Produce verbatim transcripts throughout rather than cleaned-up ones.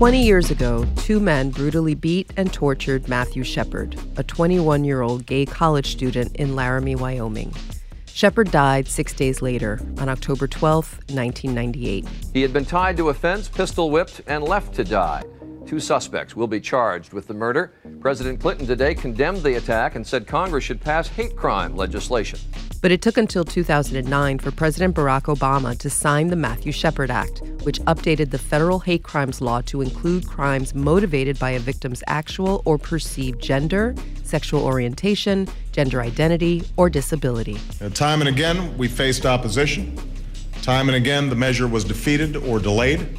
twenty years ago, two men brutally beat and tortured Matthew Shepard, a twenty-one-year-old gay college student in Laramie, Wyoming. Shepard died six days later, on October twelfth, nineteen ninety-eight. He had been tied to a fence, pistol whipped, and left to die. Two suspects will be charged with the murder. President Clinton today condemned the attack and said Congress should pass hate crime legislation. But it took until two thousand nine for President Barack Obama to sign the Matthew Shepard Act, which updated the federal hate crimes law to include crimes motivated by a victim's actual or perceived gender, sexual orientation, gender identity, or disability. Time and again, we faced opposition. Time and again, the measure was defeated or delayed.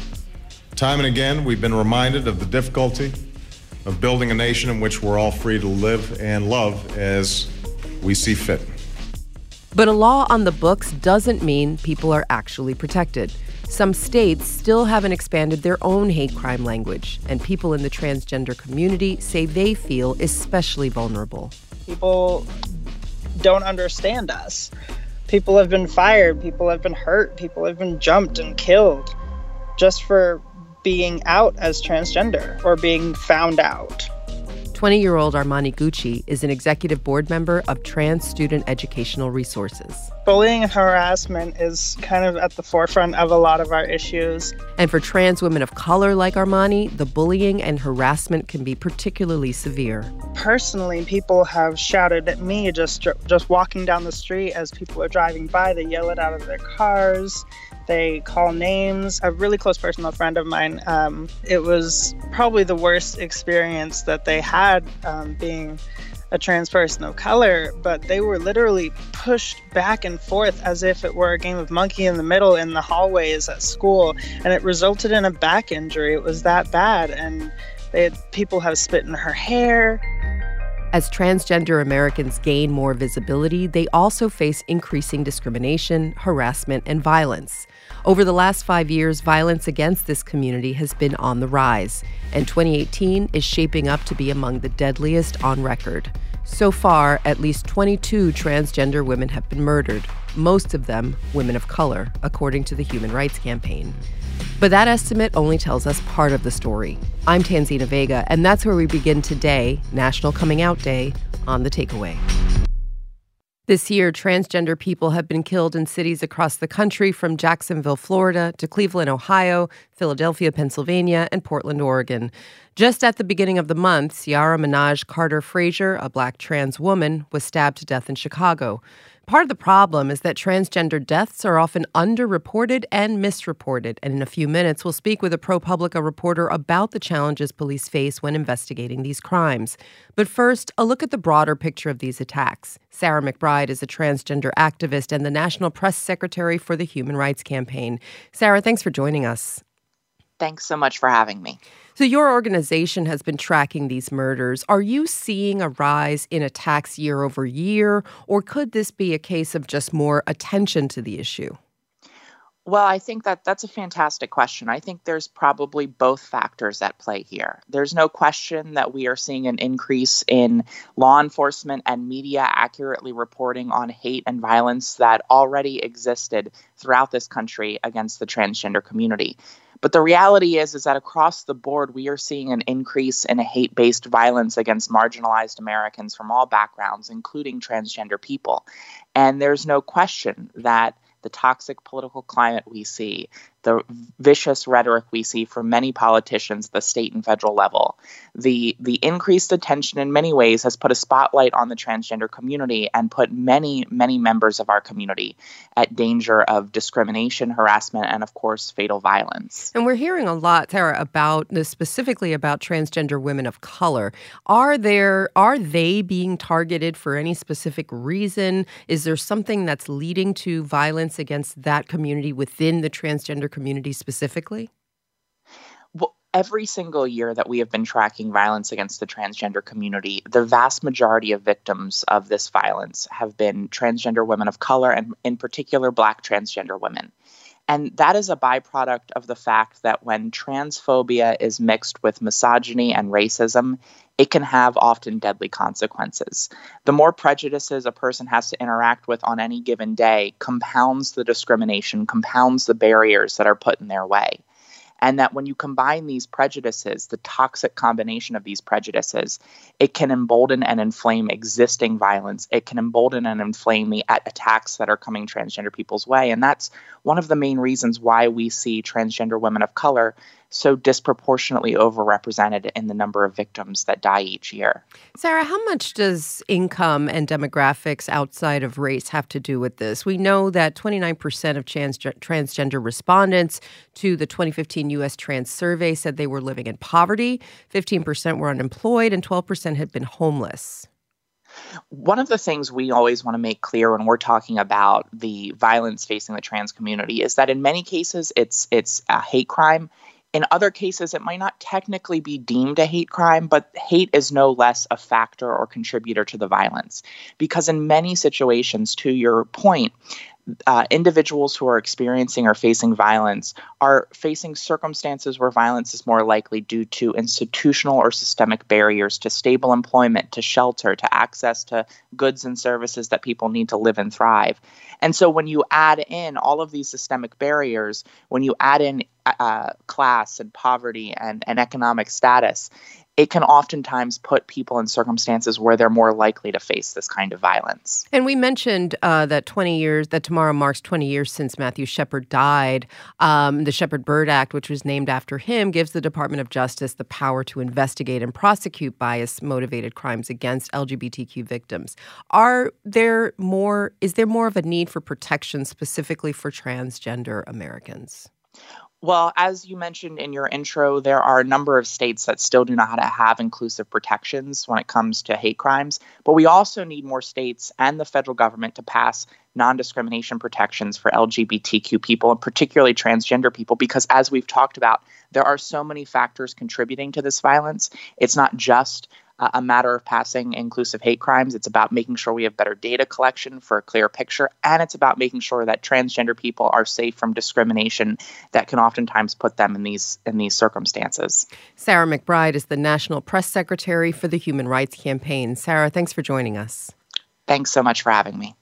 Time and again, we've been reminded of the difficulty of building a nation in which we're all free to live and love as we see fit. But a law on the books doesn't mean people are actually protected. Some states still haven't expanded their own hate crime language, and people in the transgender community say they feel especially vulnerable. People don't understand us. People have been fired, people have been hurt, people have been jumped and killed just for being out as transgender or being found out. twenty-year-old Armani Gucci is an executive board member of Trans Student Educational Resources. Bullying and harassment is kind of at the forefront of a lot of our issues. And for trans women of color like Armani, the bullying and harassment can be particularly severe. Personally, people have shouted at me just just walking down the street as people are driving by. They yell it out of their cars. They call names. A really close personal friend of mine, um, it was probably the worst experience that they had um, being a trans person of color, but they were literally pushed back and forth as if it were a game of monkey in the middle in the hallways at school, and it resulted in a back injury. It was that bad, and they had, people have spit in her hair. As transgender Americans gain more visibility, they also face increasing discrimination, harassment, and violence. Over the last five years, violence against this community has been on the rise, and twenty eighteen is shaping up to be among the deadliest on record. So far, at least twenty-two transgender women have been murdered, most of them women of color, according to the Human Rights Campaign. But that estimate only tells us part of the story. I'm Tanzina Vega, and that's where we begin today, National Coming Out Day, on The Takeaway. This year, transgender people have been killed in cities across the country, from Jacksonville, Florida, to Cleveland, Ohio, Philadelphia, Pennsylvania, and Portland, Oregon. Just at the beginning of the month, Ciara Minaj Carter Frazier, a black trans woman, was stabbed to death in Chicago. Part of the problem is that transgender deaths are often underreported and misreported. And in a few minutes, we'll speak with a ProPublica reporter about the challenges police face when investigating these crimes. But first, a look at the broader picture of these attacks. Sarah McBride is a transgender activist and the National Press Secretary for the Human Rights Campaign. Sarah, thanks for joining us. Thanks so much for having me. So your organization has been tracking these murders. Are you seeing a rise in attacks year over year, or could this be a case of just more attention to the issue? Well, I think that that's a fantastic question. I think there's probably both factors at play here. There's no question that we are seeing an increase in law enforcement and media accurately reporting on hate and violence that already existed throughout this country against the transgender community. But the reality is, is that across the board, we are seeing an increase in hate-based violence against marginalized Americans from all backgrounds, including transgender people. And there's no question that the toxic political climate we see, the vicious rhetoric we see from many politicians at the state and federal level, the the increased attention in many ways has put a spotlight on the transgender community and put many, many members of our community at danger of discrimination, harassment, and of course, fatal violence. And we're hearing a lot, Sarah, about this, specifically about transgender women of color. Are there are they being targeted for any specific reason? Is there something that's leading to violence against that community within the transgender community specifically? Well, every single year that we have been tracking violence against the transgender community, the vast majority of victims of this violence have been transgender women of color, and in particular, Black transgender women. And that is a byproduct of the fact that when transphobia is mixed with misogyny and racism, it can have often deadly consequences. The more prejudices a person has to interact with on any given day compounds the discrimination, compounds the barriers that are put in their way. And that when you combine these prejudices, the toxic combination of these prejudices, it can embolden and inflame existing violence. It can embolden and inflame the attacks that are coming transgender people's way. And that's one of the main reasons why we see transgender women of color so disproportionately overrepresented in the number of victims that die each year. Sarah, how much does income and demographics outside of race have to do with this? We know that twenty-nine percent of trans- transgender respondents to the twenty fifteen U S Trans Survey said they were living in poverty, fifteen percent were unemployed, and twelve percent had been homeless. One of the things we always want to make clear when we're talking about the violence facing the trans community is that in many cases it's it's a hate crime. In other cases, it might not technically be deemed a hate crime, but hate is no less a factor or contributor to the violence. Because in many situations, to your point, Uh, individuals who are experiencing or facing violence are facing circumstances where violence is more likely due to institutional or systemic barriers to stable employment, to shelter, to access to goods and services that people need to live and thrive. And so when you add in all of these systemic barriers, when you add in uh, class and poverty and, and economic status, it can oftentimes put people in circumstances where they're more likely to face this kind of violence. And we mentioned uh, that twenty years, that tomorrow marks twenty years since Matthew Shepard died. Um, the Shepard-Byrd Act, which was named after him, gives the Department of Justice the power to investigate and prosecute bias-motivated crimes against L G B T Q victims. Are there more, is there more of a need for protection specifically for transgender Americans? Well, as you mentioned in your intro, there are a number of states that still do not have inclusive protections when it comes to hate crimes. But we also need more states and the federal government to pass non-discrimination protections for L G B T Q people, and particularly transgender people, because as we've talked about, there are so many factors contributing to this violence. It's not just a matter of passing inclusive hate crimes. It's about making sure we have better data collection for a clear picture. And it's about making sure that transgender people are safe from discrimination that can oftentimes put them in these in these circumstances. Sarah McBride is the National Press Secretary for the Human Rights Campaign. Sarah, thanks for joining us. Thanks so much for having me.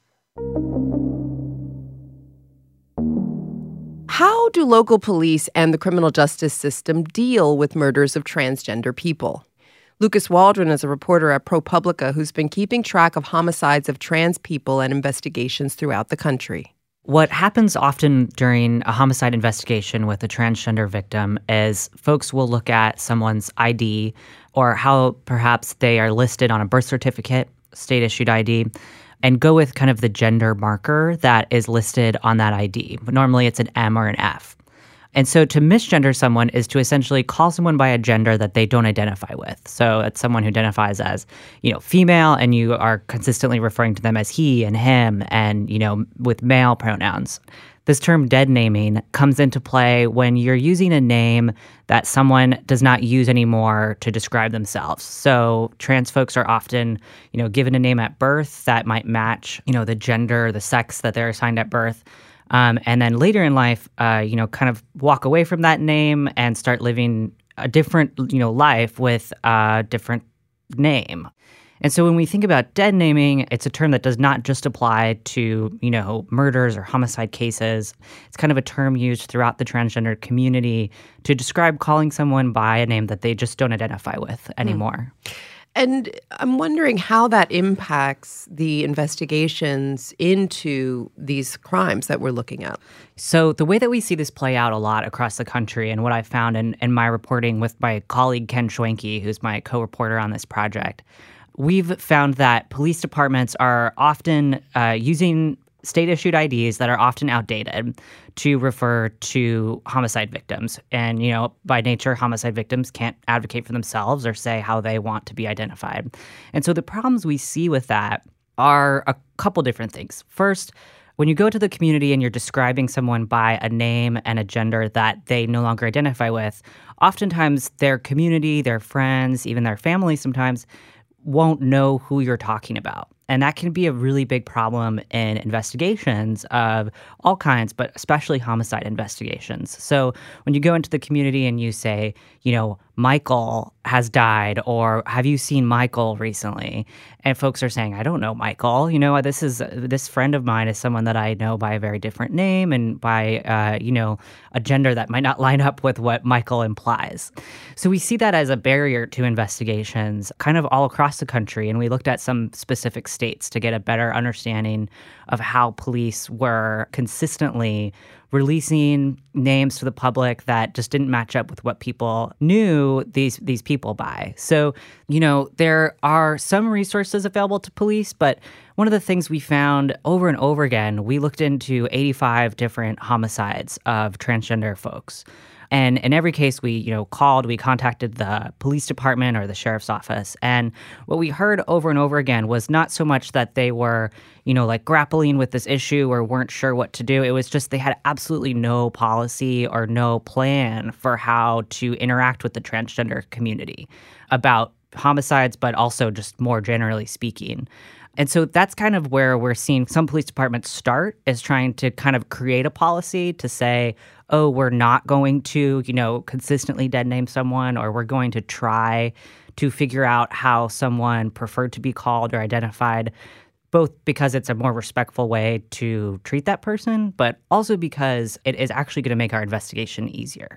How do local police and the criminal justice system deal with murders of transgender people? Lucas Waldron is a reporter at ProPublica who's been keeping track of homicides of trans people and investigations throughout the country. What happens often during a homicide investigation with a transgender victim is folks will look at someone's I D or how perhaps they are listed on a birth certificate, state-issued I D, and go with kind of the gender marker that is listed on that I D. Normally it's an M or an F. And so to misgender someone is to essentially call someone by a gender that they don't identify with. So it's someone who identifies as, you know, female, and you are consistently referring to them as he and him and, you know, with male pronouns. This term dead naming comes into play when you're using a name that someone does not use anymore to describe themselves. So trans folks are often, you know, given a name at birth that might match, you know, the gender, the sex that they're assigned at birth. Um, and then later in life, uh, you know, kind of walk away from that name and start living a different, you know, life with a different name. And so when we think about dead naming, it's a term that does not just apply to, you know, murders or homicide cases. It's kind of a term used throughout the transgender community to describe calling someone by a name that they just don't identify with anymore. Mm. And I'm wondering how that impacts the investigations into these crimes that we're looking at. So the way that we see this play out a lot across the country, and what I found in, in my reporting with my colleague Ken Schwenke, who's my co-reporter on this project, we've found that police departments are often uh, using state-issued I Ds that are often outdated to refer to homicide victims. And, you know, by nature, homicide victims can't advocate for themselves or say how they want to be identified. And so the problems we see with that are a couple different things. First, when you go to the community and you're describing someone by a name and a gender that they no longer identify with, oftentimes their community, their friends, even their family sometimes won't know who you're talking about. And that can be a really big problem in investigations of all kinds, but especially homicide investigations. So when you go into the community and you say, you know, Michael has died, or have you seen Michael recently? And folks are saying, I don't know Michael. You know, this is this friend of mine is someone that I know by a very different name and by, uh, you know, a gender that might not line up with what Michael implies. So we see that as a barrier to investigations kind of all across the country. And we looked at some specific states to get a better understanding of how police were consistently releasing names to the public that just didn't match up with what people knew these these people by. So, you know, there are some resources available to police, but one of the things we found over and over again, we looked into eighty-five different homicides of transgender folks. And in every case, we, you know, called, we contacted the police department or the sheriff's office. And what we heard over and over again was not so much that they were, you know, like grappling with this issue or weren't sure what to do. It was just they had absolutely no policy or no plan for how to interact with the transgender community about homicides, but also just more generally speaking. And so that's kind of where we're seeing some police departments start, is trying to kind of create a policy to say, oh, we're not going to, you know, consistently dead name someone, or we're going to try to figure out how someone preferred to be called or identified, both because it's a more respectful way to treat that person, but also because it is actually going to make our investigation easier.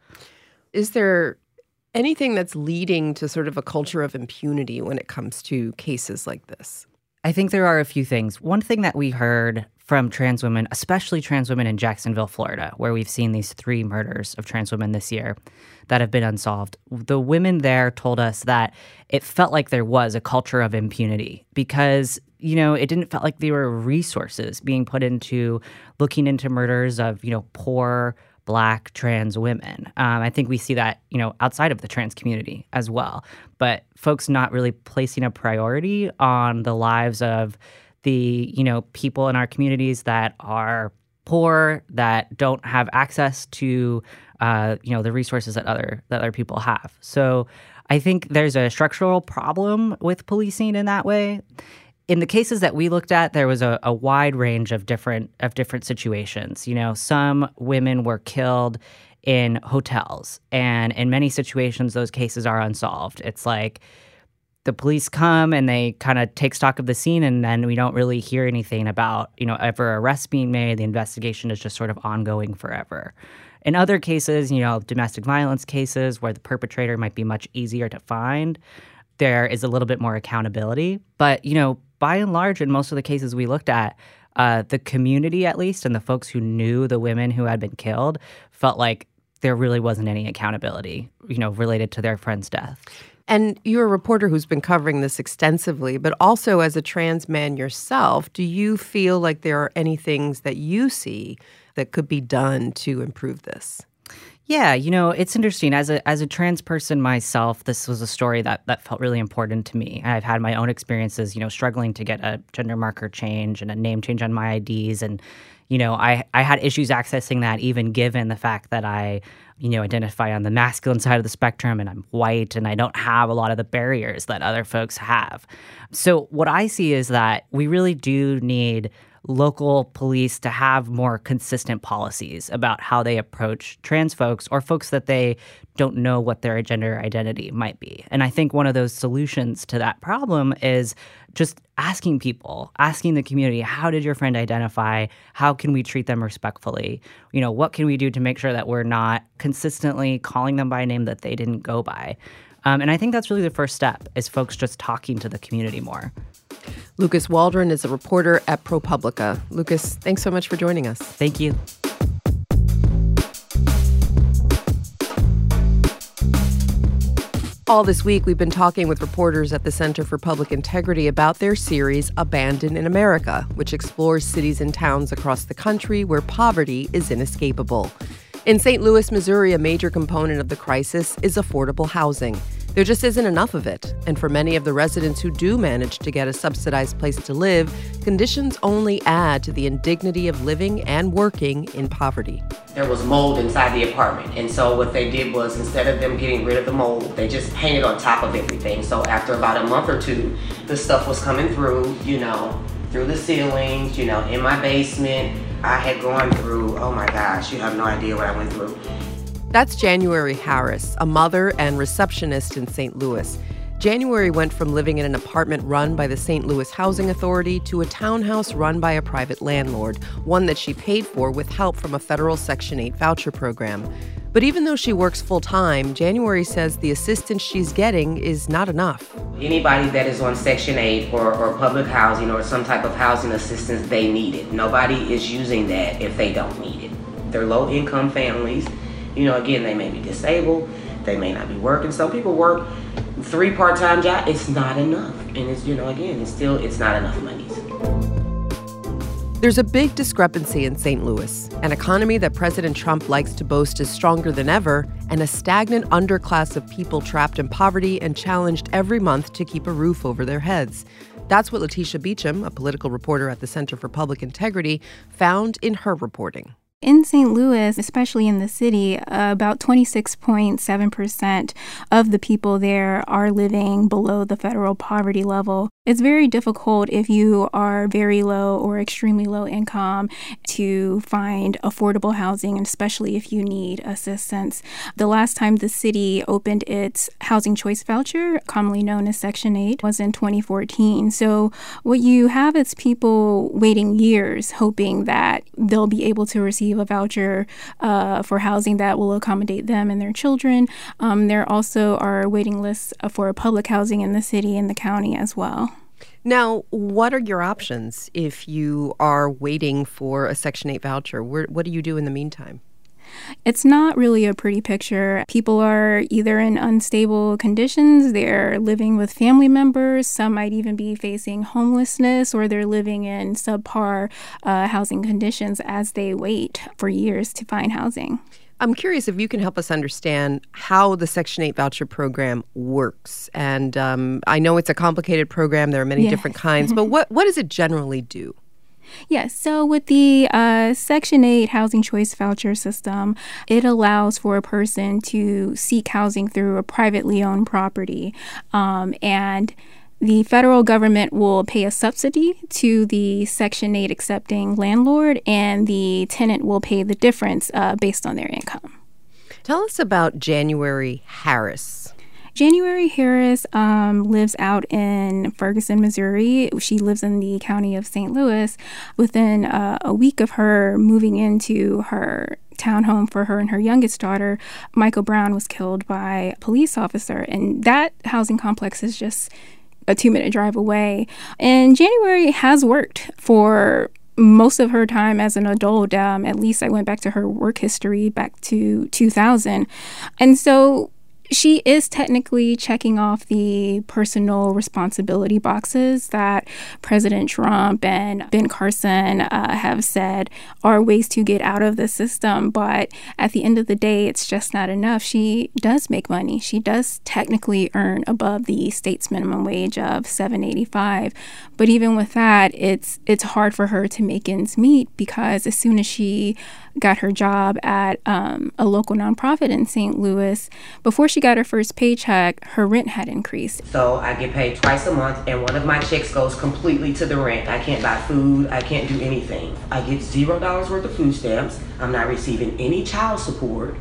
Is there anything that's leading to sort of a culture of impunity when it comes to cases like this? I think there are a few things. One thing that we heard from trans women, especially trans women in Jacksonville, Florida, where we've seen these three murders of trans women this year that have been unsolved. The women there told us that it felt like there was a culture of impunity because, you know, it didn't feel like there were resources being put into looking into murders of, you know, poor Black trans women. Um, I think we see that, you know, outside of the trans community as well. But folks not really placing a priority on the lives of the, you know, people in our communities that are poor, that don't have access to, uh, you know, the resources that other that other people have. So I think there's a structural problem with policing in that way. In the cases that we looked at, there was a, a wide range of different of different situations. You know, some women were killed in hotels, and in many situations, those cases are unsolved. It's like the police come and they kind of take stock of the scene, and then we don't really hear anything about, you know, ever arrests being made. The investigation is just sort of ongoing forever. In other cases, you know, domestic violence cases where the perpetrator might be much easier to find, there is a little bit more accountability. But, you know, by and large, in most of the cases we looked at, uh, the community, at least, and the folks who knew the women who had been killed felt like there really wasn't any accountability, you know, related to their friend's death. And you're a reporter who's been covering this extensively, but also as a trans man yourself, do you feel like there are any things that you see that could be done to improve this? Yeah, you know, it's interesting. As a as a trans person myself, this was a story that, that felt really important to me. I've had my own experiences, you know, struggling to get a gender marker change and a name change on my I Ds. And, you know, I, I had issues accessing that even given the fact that I, you know, identify on the masculine side of the spectrum and I'm white and I don't have a lot of the barriers that other folks have. So what I see is that we really do need local police to have more consistent policies about how they approach trans folks or folks that they don't know what their gender identity might be. And I think one of those solutions to that problem is just asking people, asking the community, how did your friend identify? How can we treat them respectfully? You know, what can we do to make sure that we're not consistently calling them by a name that they didn't go by? Um, and I think that's really the first step, is folks just talking to the community more. Lucas Waldron is a reporter at ProPublica. Lucas, thanks so much for joining us. Thank you. All this week, we've been talking with reporters at the Center for Public Integrity about their series, Abandoned in America, which explores cities and towns across the country where poverty is inescapable. In Saint Louis, Missouri, a major component of the crisis is affordable housing. There just isn't enough of it. And for many of the residents who do manage to get a subsidized place to live, conditions only add to the indignity of living and working in poverty. There was mold inside the apartment. And so what they did was, instead of them getting rid of the mold, they just painted on top of everything. So after about a month or two, the stuff was coming through, you know, through the ceilings, you know, in my basement. I had gone through, oh my gosh, you have no idea what I went through. That's January Harris, a mother and receptionist in Saint Louis. January went from living in an apartment run by the Saint Louis Housing Authority to a townhouse run by a private landlord, one that she paid for with help from a federal Section eight voucher program. But even though she works full-time, January says the assistance she's getting is not enough. Anybody that is on Section eight or, or public housing or some type of housing assistance, they need it. Nobody is using that if they don't need it. They're low-income families. You know, again, they may be disabled. They may not be working. Some people work three part-time jobs. It's not enough. And it's, you know, again, it's still, it's not enough money. There's a big discrepancy in Saint Louis, an economy that President Trump likes to boast is stronger than ever, and a stagnant underclass of people trapped in poverty and challenged every month to keep a roof over their heads. That's what Letitia Beecham, a political reporter at the Center for Public Integrity, found in her reporting. In Saint Louis, especially in the city, uh, about twenty-six point seven percent of the people there are living below the federal poverty level. It's very difficult if you are very low or extremely low income to find affordable housing, and especially if you need assistance. The last time the city opened its housing choice voucher, commonly known as Section eight, was in twenty fourteen. So what you have is people waiting years hoping that they'll be able to receive a voucher uh, for housing that will accommodate them and their children. Um, there also are waiting lists for public housing in the city and the county as well. Now, what are your options if you are waiting for a Section eight voucher? Where, what do you do in the meantime? It's not really a pretty picture. People are either in unstable conditions, they're living with family members, some might even be facing homelessness, or they're living in subpar uh, housing conditions as they wait for years to find housing. I'm curious if you can help us understand how the Section eight voucher program works. And um, I know it's a complicated program. There are many yeah. different kinds. But what, what does it generally do? Yes. So with the uh, Section eight housing choice voucher system, it allows for a person to seek housing through a privately owned property. Um, and the federal government will pay a subsidy to the Section eight accepting landlord, and the tenant will pay the difference uh, based on their income. Tell us about January Harris. January Harris um, lives out in Ferguson, Missouri. She lives in the county of Saint Louis. Within uh, a week of her moving into her townhome for her and her youngest daughter, Michael Brown was killed by a police officer. And that housing complex is just a two-minute drive away. And January has worked for most of her time as an adult. Um, at least I went back to her work history back to two thousand. And so she is technically checking off the personal responsibility boxes that President Trump and Ben Carson uh, have said are ways to get out of the system. But at the end of the day, it's just not enough. She does make money. She does technically earn above the state's minimum wage of seven dollars and eighty-five cents. But even with that, it's it's hard for her to make ends meet, because as soon as she got her job at um, a local nonprofit in Saint Louis, before she got her first paycheck, her rent had increased. So I get paid twice a month, and one of my checks goes completely to the rent. I can't buy food. I can't do anything. I get zero dollars worth of food stamps. I'm not receiving any child support.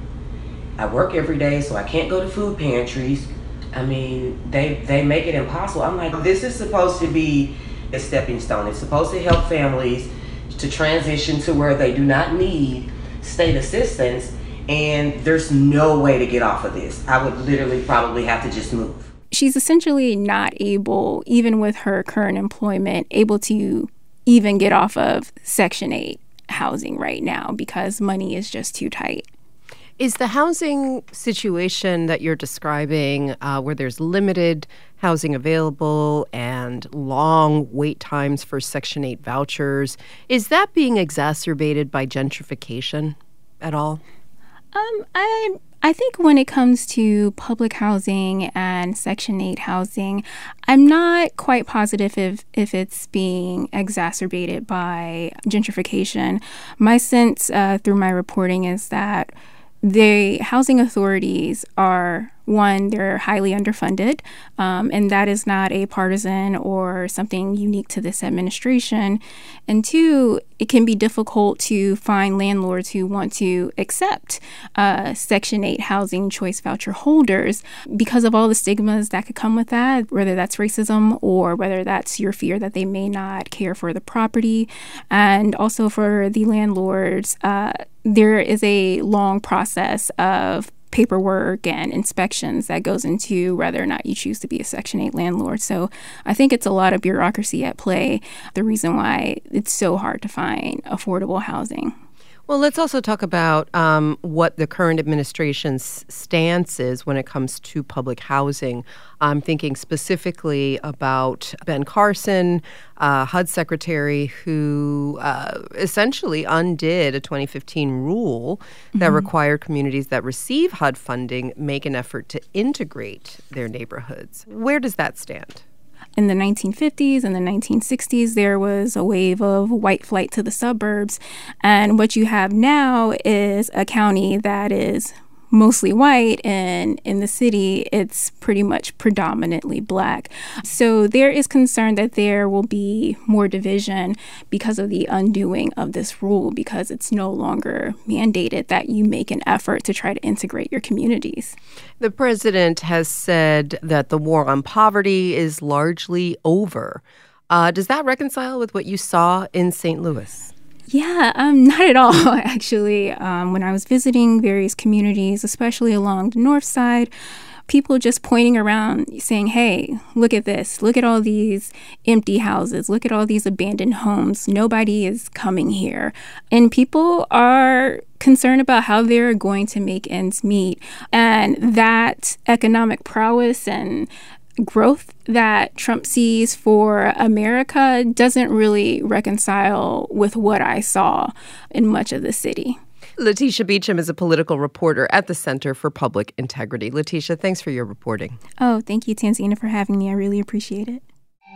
I work every day, so I can't go to food pantries. I mean, they, they make it impossible. I'm like, this is supposed to be a stepping stone. It's supposed to help families to transition to where they do not need state assistance, and there's no way to get off of this. I would literally probably have to just move. She's essentially not able, even with her current employment, able to even get off of Section eight housing right now, because money is just too tight. Is the housing situation that you're describing, uh, where there's limited housing available and long wait times for Section eight vouchers, is that being exacerbated by gentrification at all? Um, I I think when it comes to public housing and Section eight housing, I'm not quite positive if, if it's being exacerbated by gentrification. My sense uh, through my reporting is that the housing authorities are one, they're highly underfunded, um, and that is not a partisan or something unique to this administration. And two, it can be difficult to find landlords who want to accept uh, Section eight housing choice voucher holders because of all the stigmas that could come with that, whether that's racism or whether that's your fear that they may not care for the property. And also for the landlords, uh, there is a long process of paperwork and inspections that goes into whether or not you choose to be a Section eight landlord. So I think it's a lot of bureaucracy at play, the reason why it's so hard to find affordable housing. Well, let's also talk about um, what the current administration's stance is when it comes to public housing. I'm thinking specifically about Ben Carson, uh, H U D Secretary, who uh, essentially undid a twenty fifteen rule that mm-hmm. required communities that receive H U D funding make an effort to integrate their neighborhoods. Where does that stand? In the nineteen fifties and the nineteen sixties, there was a wave of white flight to the suburbs. And what you have now is a county that is mostly white, and in the city, it's pretty much predominantly black. So there is concern that there will be more division because of the undoing of this rule, because it's no longer mandated that you make an effort to try to integrate your communities. The president has said that the war on poverty is largely over. Uh, does that reconcile with what you saw in Saint Louis? Yeah, um, not at all, actually. Um, when I was visiting various communities, especially along the north side, people just pointing around saying, hey, look at this. Look at all these empty houses. Look at all these abandoned homes. Nobody is coming here. And people are concerned about how they're going to make ends meet. And that economic prowess and growth that Trump sees for America doesn't really reconcile with what I saw in much of the city. Letitia Beacham is a political reporter at the Center for Public Integrity. Letitia, thanks for your reporting. Oh, thank you, Tanzina, for having me. I really appreciate it.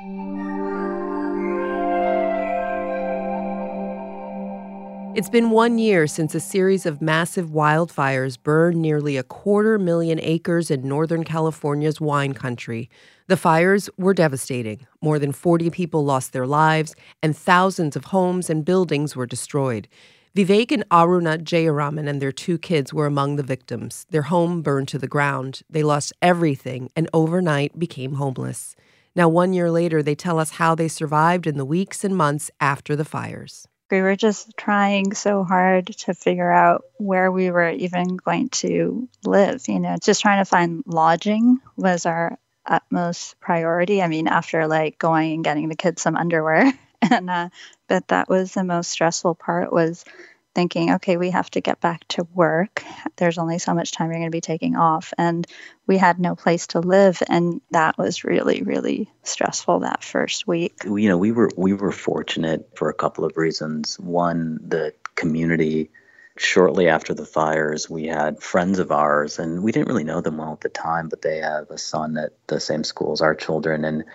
It's been one year since a series of massive wildfires burned nearly a quarter million acres in Northern California's wine country. The fires were devastating. More than forty people lost their lives, and thousands of homes and buildings were destroyed. Vivek and Aruna Jayaraman and their two kids were among the victims. Their home burned to the ground. They lost everything and overnight became homeless. Now, one year later, they tell us how they survived in the weeks and months after the fires. We were just trying so hard to figure out where we were even going to live. You know, just trying to find lodging was our utmost priority. I mean, after like going and getting the kids some underwear. and uh, but that was the most stressful part, was thinking, okay, we have to get back to work. There's only so much time you're going to be taking off. And we had no place to live. And that was really, really stressful that first week. You know, we were we were fortunate for a couple of reasons. One, the community, shortly after the fires, we had friends of ours, and we didn't really know them well at the time, but they have a son at the same school as our children. And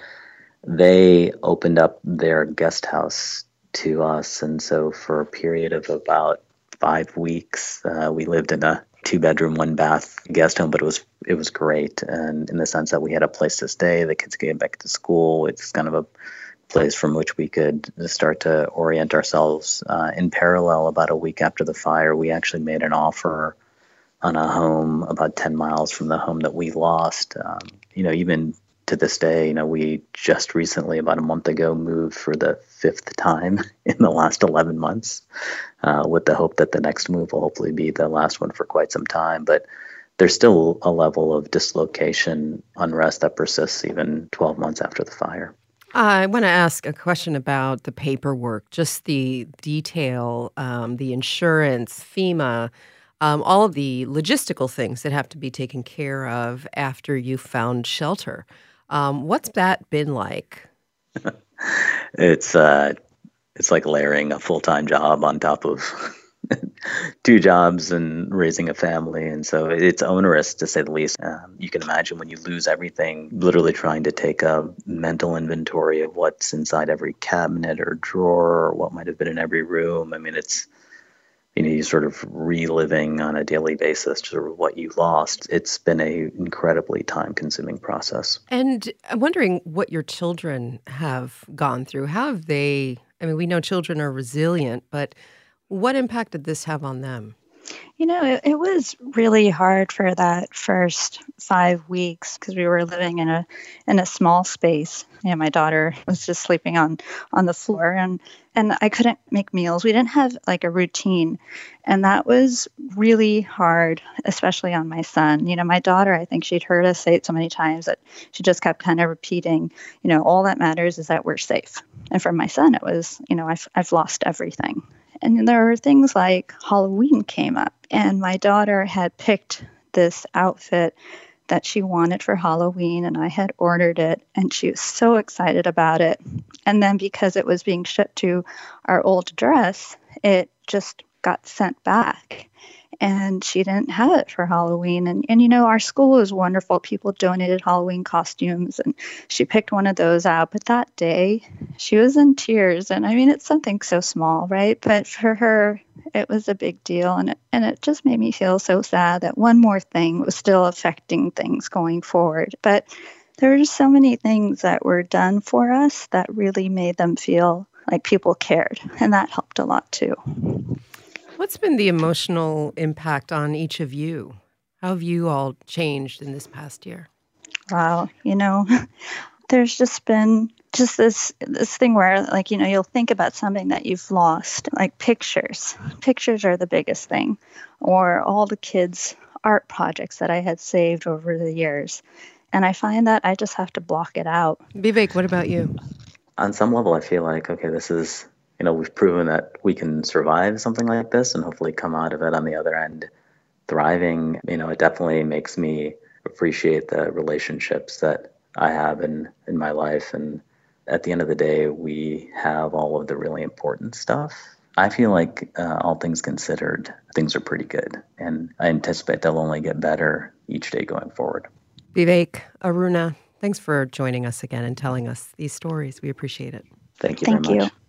they opened up their guest house to us. And so for a period of about five weeks, uh, we lived in a two bedroom, one bath guest home, but it was, it was great. And in the sense that we had a place to stay, the kids could get back to school. It's kind of a place from which we could start to orient ourselves. Uh, in parallel, about a week after the fire, we actually made an offer on a home about ten miles from the home that we lost. Um, you know, even to this day, you know, we just recently, about a month ago, moved for the fifth time in the last eleven months, uh, with the hope that the next move will hopefully be the last one for quite some time. But there's still a level of dislocation, unrest that persists even twelve months after the fire. I want to ask a question about the paperwork, just the detail, um, the insurance, FEMA, um, all of the logistical things that have to be taken care of after you found shelter. Um, what's that been like? It's uh, it's like layering a full-time job on top of two jobs and raising a family. And so it's onerous, to say the least. Um, you can imagine when you lose everything, literally trying to take a mental inventory of what's inside every cabinet or drawer or what might have been in every room. I mean, it's, you know, you sort of reliving on a daily basis sort of what you lost. It's been a incredibly time-consuming process. And I'm wondering what your children have gone through. How have they, I mean, we know children are resilient, but what impact did this have on them? You know, it, it was really hard for that first five weeks because we were living in a in a small space. You know, my daughter was just sleeping on, on the floor, and, and I couldn't make meals. We didn't have like a routine, and that was really hard, especially on my son. You know, my daughter, I think she'd heard us say it so many times that she just kept kind of repeating, you know, all that matters is that we're safe. And for my son, it was, you know, I've I've lost everything. And there were things like Halloween came up, and my daughter had picked this outfit that she wanted for Halloween, and I had ordered it, and she was so excited about it. And then because it was being shipped to our old address, it just got sent back, and she didn't have it for Halloween. And, and you know, our school was wonderful. People donated Halloween costumes, and she picked one of those out. But that day, she was in tears. And I mean, it's something so small, right? But for her, it was a big deal. And it, and it just made me feel so sad that one more thing was still affecting things going forward. But there were just so many things that were done for us that really made them feel like people cared. And that helped a lot, too. What's been the emotional impact on each of you? How have you all changed in this past year? Wow. You know, there's just been just this this thing where, like, you know, you'll think about something that you've lost, like pictures. Pictures are the biggest thing, or all the kids' art projects that I had saved over the years. And I find that I just have to block it out. Vivek, what about you? On some level, I feel like, okay, this is, you know, we've proven that we can survive something like this and hopefully come out of it on the other end thriving. You know, it definitely makes me appreciate the relationships that I have in, in my life. And at the end of the day, we have all of the really important stuff. I feel like uh, all things considered, things are pretty good. And I anticipate they'll only get better each day going forward. Vivek, Aruna, thanks for joining us again and telling us these stories. We appreciate it. Thank you Thank very much. you.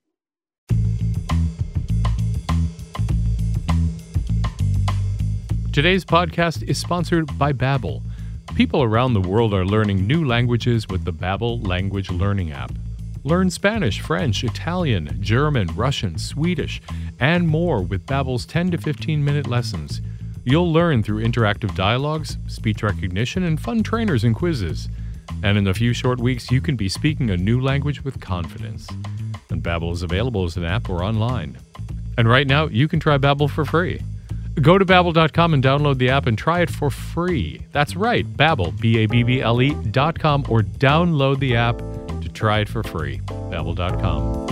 Today's podcast is sponsored by Babbel. People around the world are learning new languages with the Babbel language learning app. Learn Spanish, French, Italian, German, Russian, Swedish, and more with Babbel's ten to fifteen minute lessons. You'll learn through interactive dialogues, speech recognition, and fun trainers and quizzes. And in a few short weeks, you can be speaking a new language with confidence. And Babbel is available as an app or online. And right now, you can try Babbel for free. Go to Babbel dot com and download the app and try it for free. That's right, Babbel, B A B B L E dot com, or download the app to try it for free. Babbel dot com.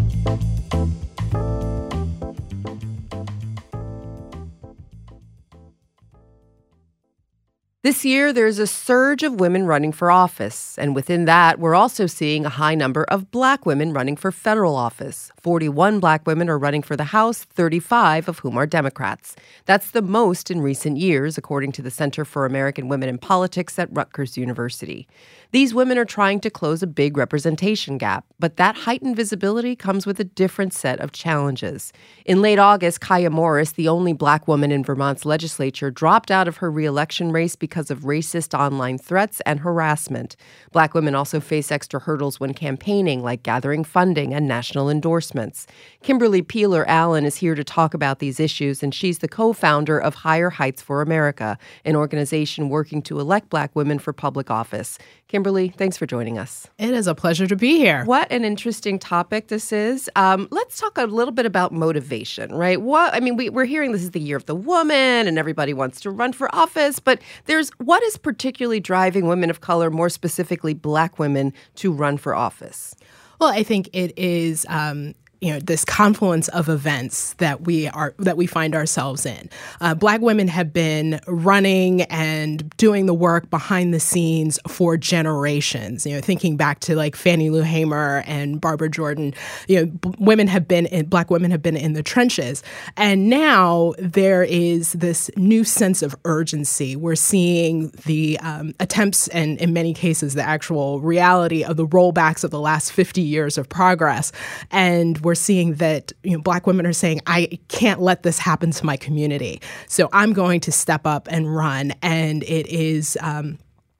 This year, there's a surge of women running for office, and within that, we're also seeing a high number of black women running for federal office. forty-one black women are running for the House, thirty-five of whom are Democrats. That's the most in recent years, according to the Center for American Women in Politics at Rutgers University. These women are trying to close a big representation gap, but that heightened visibility comes with a different set of challenges. In late August, Kaya Morris, the only black woman in Vermont's legislature, dropped out of her re-election race because of racist online threats and harassment. Black women also face extra hurdles when campaigning, like gathering funding and national endorsements. Kimberly Peeler-Allen is here to talk about these issues, and she's the co-founder of Higher Heights for America, an organization working to elect black women for public office. Kimberly, thanks for joining us. It is a pleasure to be here. What an interesting topic this is. Um, let's talk a little bit about motivation, right? What I mean, we, we're hearing this is the year of the woman and everybody wants to run for office, but there's what is particularly driving women of color, more specifically black women, to run for office? Well, I think it is um, you know, this confluence of events that we are that we find ourselves in. Uh, Black women have been running and doing the work behind the scenes for generations. You know, thinking back to like Fannie Lou Hamer and Barbara Jordan, you know, b- women have been in, Black women have been in the trenches, and now there is this new sense of urgency. We're seeing the um, attempts, and in many cases, the actual reality of the rollbacks of the last fifty years of progress, and we're we're seeing that, you know, Black women are saying, I can't let this happen to my community. So I'm going to step up and run. And it is um,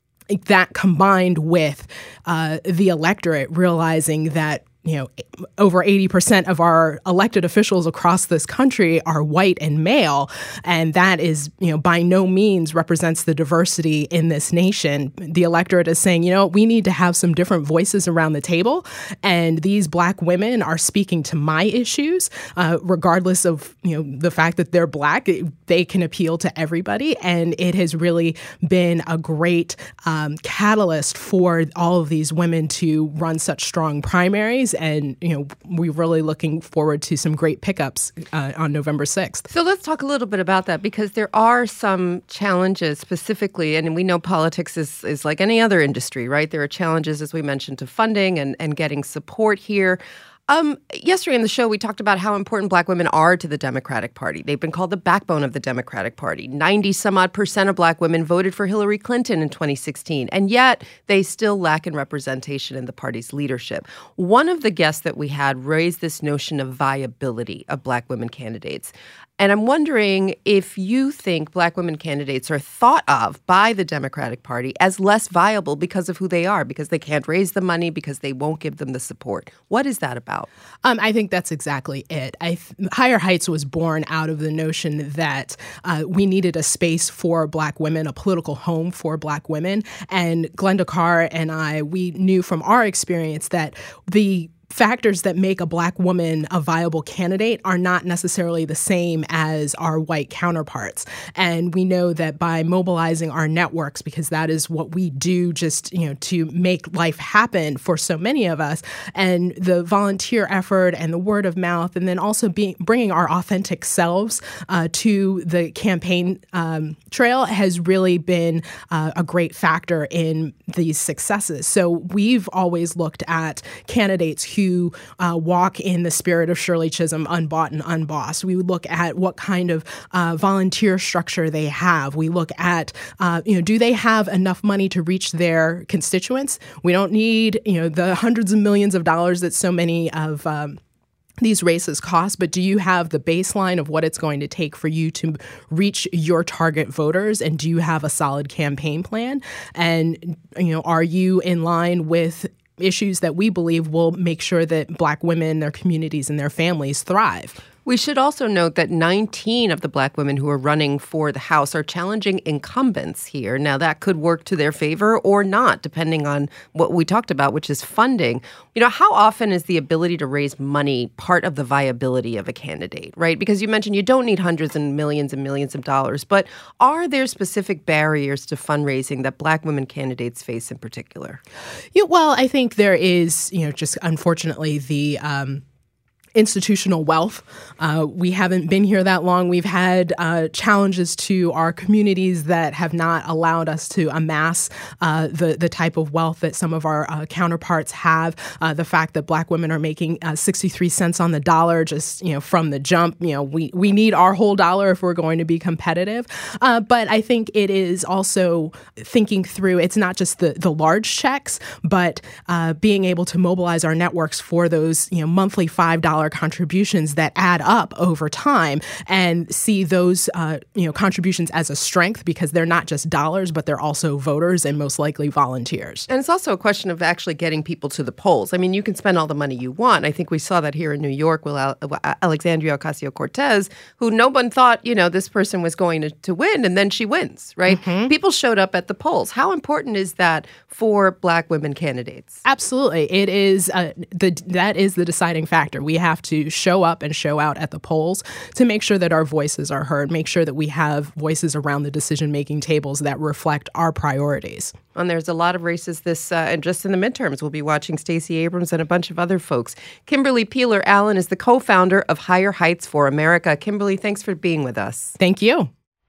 that combined with uh, the electorate realizing that, you know, over eighty percent of our elected officials across this country are white and male. And that is, you know, by no means represents the diversity in this nation. The electorate is saying, you know, we need to have some different voices around the table. And these Black women are speaking to my issues, uh, regardless of, you know, the fact that they're Black. They can appeal to everybody. And it has really been a great um, catalyst for all of these women to run such strong primaries. And, you know, we're really looking forward to some great pickups uh, on November sixth. So let's talk a little bit about that, because there are some challenges specifically, and we know politics is, is like any other industry, right? There are challenges, as we mentioned, to funding and, and getting support here. Um, yesterday in the show, we talked about how important Black women are to the Democratic Party. They've been called the backbone of the Democratic Party. ninety some odd percent of Black women voted for Hillary Clinton in twenty sixteen, and yet they still lack in representation in the party's leadership. One of the guests that we had raised this notion of viability of Black women candidates. And I'm wondering if you think Black women candidates are thought of by the Democratic Party as less viable because of who they are, because they can't raise the money, because they won't give them the support. What is that about? Um, I think that's exactly it. I th- Higher Heights was born out of the notion that uh, we needed a space for Black women, a political home for Black women. And Glenda Carr and I, we knew from our experience that the factors that make a Black woman a viable candidate are not necessarily the same as our white counterparts. And we know that by mobilizing our networks, because that is what we do just, you know, to make life happen for so many of us, and the volunteer effort and the word of mouth, and then also being, bringing our authentic selves uh, to the campaign um, trail has really been uh, a great factor in these successes. So we've always looked at candidates who to uh, walk in the spirit of Shirley Chisholm, unbought and unbossed. We would look at what kind of uh, volunteer structure they have. We look at, uh, you know, do they have enough money to reach their constituents? We don't need, you know, the hundreds of millions of dollars that so many of um, these races cost, but do you have the baseline of what it's going to take for you to reach your target voters? And do you have a solid campaign plan? And, you know, are you in line with issues that we believe will make sure that Black women, their communities, and their families thrive? We should also note that nineteen of the Black women who are running for the House are challenging incumbents here. Now, that could work to their favor or not, depending on what we talked about, which is funding. You know, how often is the ability to raise money part of the viability of a candidate, right? Because you mentioned you don't need hundreds and millions and millions of dollars, but are there specific barriers to fundraising that Black women candidates face in particular? Yeah, well, I think there is, you know, just unfortunately the um, institutional wealth. Uh, we haven't been here that long. We've had uh, challenges to our communities that have not allowed us to amass uh, the the type of wealth that some of our uh, counterparts have. Uh, the fact that Black women are making uh, sixty-three cents on the dollar, just you know, from the jump. You know, we we need our whole dollar if we're going to be competitive. Uh, but I think it is also thinking through. It's not just the the large checks, but uh, being able to mobilize our networks for those, you know, monthly five dollars contributions that add up over time, and see those uh, you know contributions as a strength, because they're not just dollars, but they're also voters and most likely volunteers. And it's also a question of actually getting people to the polls. I mean, you can spend all the money you want. I think we saw that here in New York with Alexandria Ocasio-Cortez, who no one thought, you know, this person was going to, to win, and then she wins, right? Mm-hmm. People showed up at the polls. How important is that for Black women candidates? Absolutely. It is uh, the that is the deciding factor. We have to show up and show out at the polls to make sure that our voices are heard, make sure that we have voices around the decision-making tables that reflect our priorities. And there's a lot of races this, uh, and just in the midterms, we'll be watching Stacey Abrams and a bunch of other folks. Kimberly Peeler Allen is the co-founder of Higher Heights for America. Kimberly, thanks for being with us. Thank you.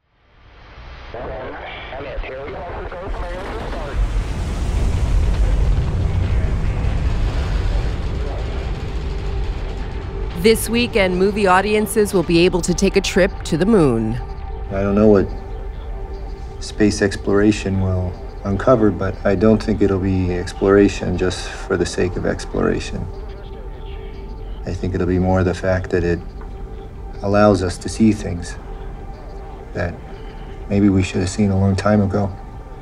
This weekend, movie audiences will be able to take a trip to the moon. I don't know what space exploration will uncover, but I don't think it'll be exploration just for the sake of exploration. I think it'll be more the fact that it allows us to see things that maybe we should have seen a long time ago,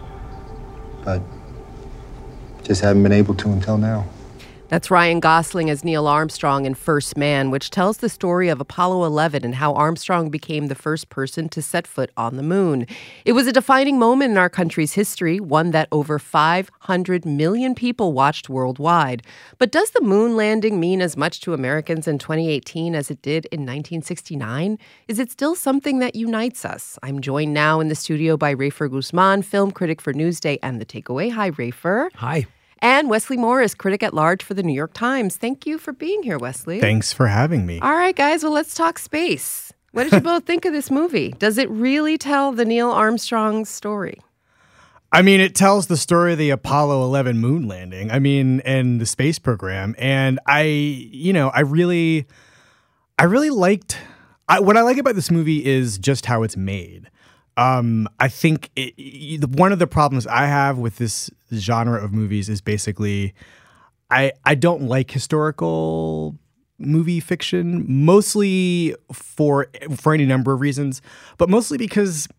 but just haven't been able to until now. That's Ryan Gosling as Neil Armstrong in First Man, which tells the story of Apollo eleven and how Armstrong became the first person to set foot on the moon. It was a defining moment in our country's history, one that over five hundred million people watched worldwide. But does the moon landing mean as much to Americans in twenty eighteen as it did in nineteen sixty-nine? Is it still something that unites us? I'm joined now in the studio by Rafer Guzman, film critic for Newsday and The Takeaway. Hi, Rafer. Hi. And Wesley Morris, critic at large for the New York Times. Thank you for being here, Wesley. Thanks for having me. All right, guys. Well, let's talk space. What did you both think of this movie? Does it really tell the Neil Armstrong story? I mean, it tells the story of the Apollo eleven moon landing. I mean, and the space program. And I, you know, I really, I really liked, I, what I like about this movie is just how it's made. Um, I think it, it, one of the problems I have with this genre of movies is basically I I don't like historical movie fiction, mostly for for any number of reasons, but mostly because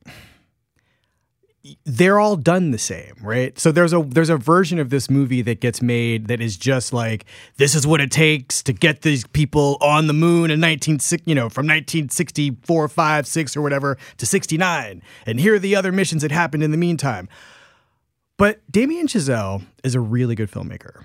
they're all done the same, right? So there's a there's a version of this movie that gets made that is just like, this is what it takes to get these people on the moon in nineteen you know from nineteen sixty-four, five, six or whatever to sixty-nine, and here are the other missions that happened in the meantime. But Damien Chazelle is a really good filmmaker,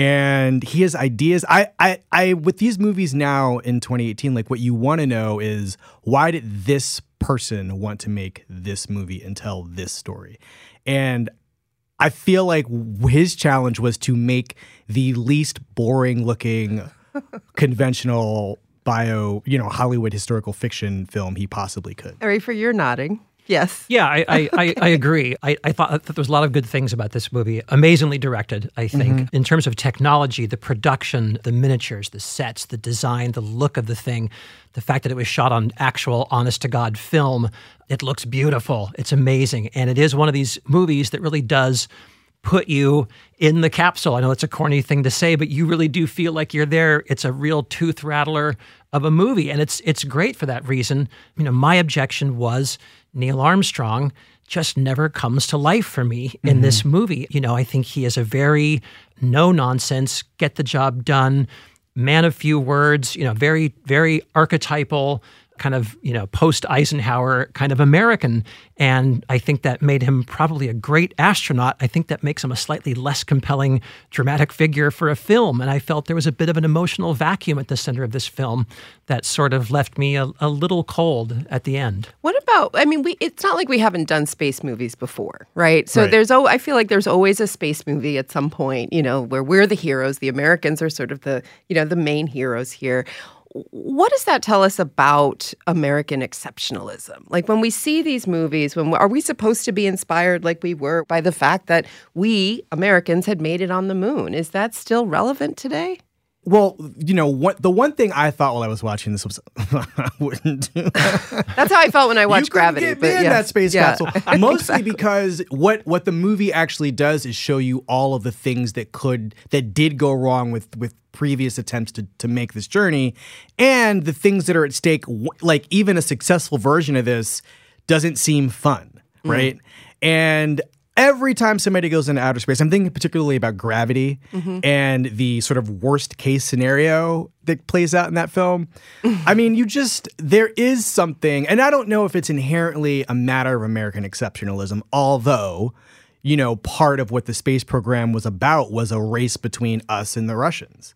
and he has ideas. I I I with these movies now in twenty eighteen, like, what you want to know is, why did this person want to make this movie and tell this story? And I feel like his challenge was to make the least boring looking conventional bio, you know, Hollywood historical fiction film he possibly could. Rafer, you're nodding. Yes. Yeah, I I, I, I agree. I, I thought that there was a lot of good things about this movie. Amazingly directed, I think. Mm-hmm. In terms of technology, the production, the miniatures, the sets, the design, the look of the thing, the fact that it was shot on actual honest-to-God film, it looks beautiful. It's amazing. And it is one of these movies that really does put you in the capsule. I know it's a corny thing to say, but you really do feel like you're there. It's a real tooth rattler of a movie, and it's it's great for that reason. You know, my objection was Neil Armstrong just never comes to life for me in mm-hmm. this movie. You know, I think he is a very no-nonsense, get the job done, man of few words, you know, very, very archetypal, kind of, you know, post-Eisenhower kind of American. And I think that made him probably a great astronaut. I think that makes him a slightly less compelling dramatic figure for a film. And I felt there was a bit of an emotional vacuum at the center of this film that sort of left me a, a little cold at the end. What about, I mean, we it's not like we haven't done space movies before, right? So right. there's, oh, I feel like there's always a space movie at some point, you know, where we're the heroes. The Americans are sort of the, you know, the main heroes here. What does that tell us about American exceptionalism? Like, when we see these movies, when are we supposed to be inspired like we were by the fact that we, Americans, had made it on the moon? Is that still relevant today? Well, you know, what the one thing I thought while I was watching this was, I wouldn't do that. That's how I felt when I watched you Gravity. Get but in yeah. that space yeah. capsule, mostly exactly. because what what the movie actually does is show you all of the things that could that did go wrong with with previous attempts to to make this journey, and the things that are at stake. Like, even a successful version of this doesn't seem fun, right? Mm. And every time somebody goes into outer space, I'm thinking particularly about Gravity mm-hmm. and the sort of worst case scenario that plays out in that film. I mean, you just, there is something, and I don't know if it's inherently a matter of American exceptionalism, although, you know, part of what the space program was about was a race between us and the Russians.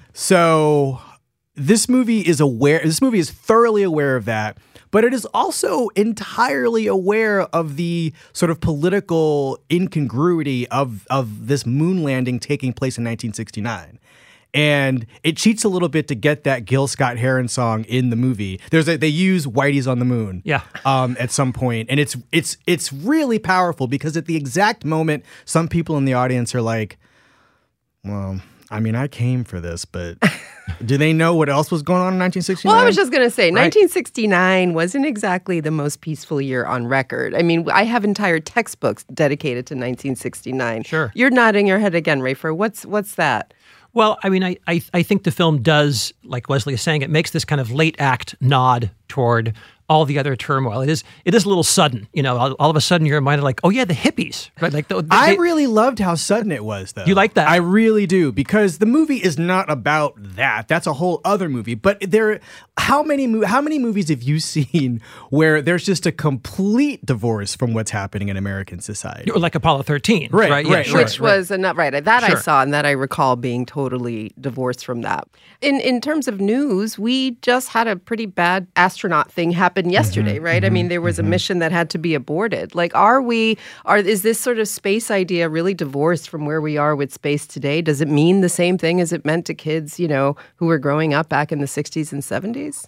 So this movie is aware, this movie is thoroughly aware of that. But it is also entirely aware of the sort of political incongruity of, of this moon landing taking place in nineteen sixty-nine. And it cheats a little bit to get that Gil Scott-Heron song in the movie. There's a, they use Whitey's on the Moon yeah. um, at some point. And it's it's it's really powerful because at the exact moment, some people in the audience are like, well, I mean, I came for this, but do they know what else was going on in nineteen sixty-nine? Well, I was just going to say, right? nineteen sixty-nine wasn't exactly the most peaceful year on record. I mean, I have entire textbooks dedicated to nineteen sixty-nine. Sure. You're nodding your head again, Rafer. What's what's that? Well, I mean, I, I I think the film does, like Wesley is saying, it makes this kind of late act nod toward all the other turmoil. It is it is a little sudden, you know. All, all of a sudden, you're reminded, like, oh yeah, the hippies, right? Like, the, the, I they, really loved how sudden it was, though. You like that? I really do, because the movie is not about that. That's a whole other movie. But there, how many mo- how many movies have you seen where there's just a complete divorce from what's happening in American society? Like Apollo thirteen, right? Right, right, yeah, sure, Which was right. Not right. That Sure. I saw, and that I recall being totally divorced from that. In in terms of news, we just had a pretty bad astronaut thing happen yesterday, Mm-hmm, right? I mean, there was mm-hmm. a mission that had to be aborted. Like, are we? Are is this sort of space idea really divorced from where we are with space today? Does it mean the same thing as it meant to kids, you know, who were growing up back in the sixties and seventies?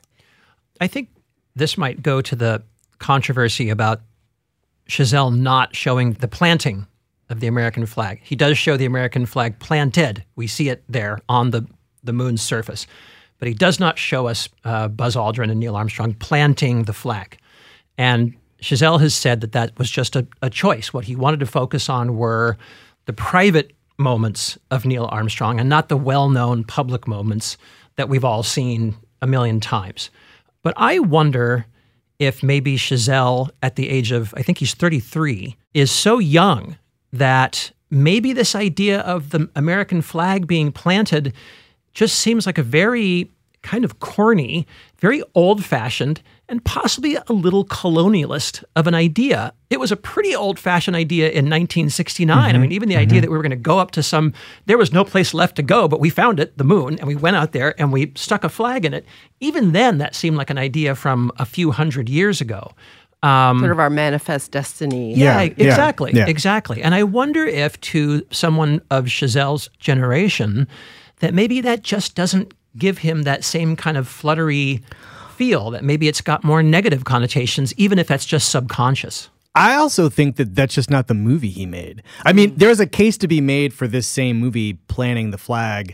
I think this might go to the controversy about Chazelle not showing the planting of the American flag. He does show the American flag planted. We see it there on the, the moon's surface. But he does not show us uh, Buzz Aldrin and Neil Armstrong planting the flag. And Chazelle has said that that was just a, a choice. What he wanted to focus on were the private moments of Neil Armstrong and not the well-known public moments that we've all seen a million times. But I wonder if maybe Chazelle, at the age of, I think he's thirty-three, is so young that maybe this idea of the American flag being planted just seems like a very kind of corny, very old-fashioned, and possibly a little colonialist of an idea. It was a pretty old-fashioned idea in nineteen sixty-nine. Mm-hmm. I mean, even the mm-hmm. idea that we were going to go up to some, there was no place left to go, but we found it, the moon, and we went out there and we stuck a flag in it. Even then, that seemed like an idea from a few hundred years ago. Um, sort of our manifest destiny. Yeah, yeah exactly, yeah. exactly. And I wonder if to someone of Chazelle's generation, that maybe that just doesn't give him that same kind of fluttery feel, that maybe it's got more negative connotations, even if that's just subconscious. I also think that that's just not the movie he made. I mean, there's a case to be made for this same movie, Planting the Flag,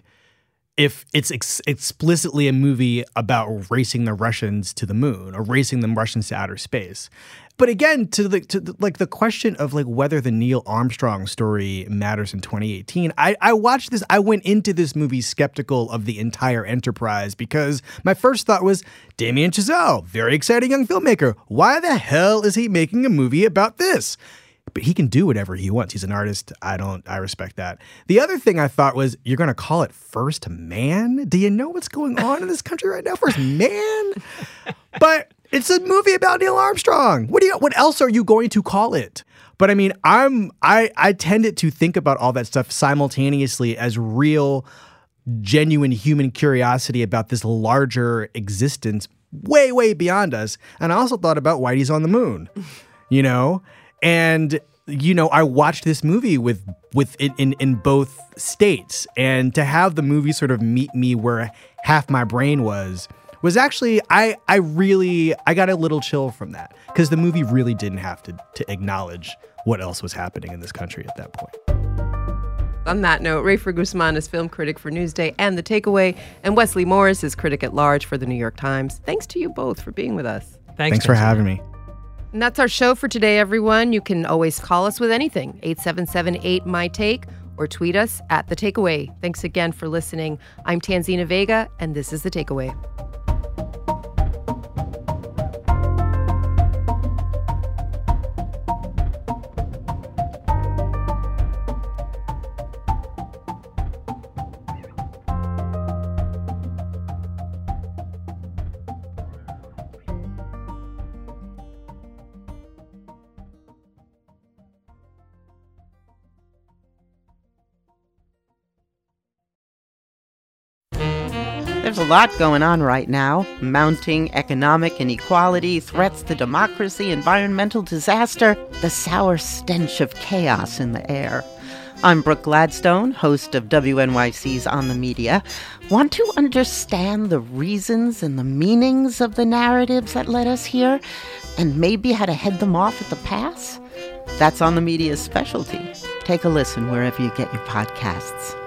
if it's ex- explicitly a movie about racing the Russians to the moon or racing the Russians to outer space. But again, to the to the, like the question of like whether the Neil Armstrong story matters in twenty eighteen, I, I watched this. I went into this movie skeptical of the entire enterprise because my first thought was Damien Chazelle, very exciting young filmmaker. Why the hell is he making a movie about this? But he can do whatever he wants. He's an artist. I don't. I respect that. The other thing I thought was, you're going to call it First Man? Do you know what's going on in this country right now? First Man? But it's a movie about Neil Armstrong. What do you? What else are you going to call it? But I mean, I'm I I tended to think about all that stuff simultaneously as real, genuine human curiosity about this larger existence, way way beyond us. And I also thought about Whitey's on the Moon, you know. And, you know, I watched this movie with with in, in, in both states. And to have the movie sort of meet me where half my brain was, was actually, I, I really, I got a little chill from that. Because the movie really didn't have to, to acknowledge what else was happening in this country at that point. On that note, Rafer Guzman is film critic for Newsday and The Takeaway, and Wesley Morris is critic at large for The New York Times. Thanks to you both for being with us. Thanks, Thanks for having me. And that's our show for today, everyone. You can always call us with anything, eight seven seven eight, M Y Take, or tweet us at The Takeaway. Thanks again for listening. I'm Tanzina Vega, and this is The Takeaway. There's a lot going on right now. Mounting economic inequality, threats to democracy, environmental disaster, the sour stench of chaos in the air. I'm Brooke Gladstone, host of W N Y C's On the Media. Want to understand the reasons and the meanings of the narratives that led us here, and maybe how to head them off at the pass? That's On the Media's specialty. Take a listen wherever you get your podcasts.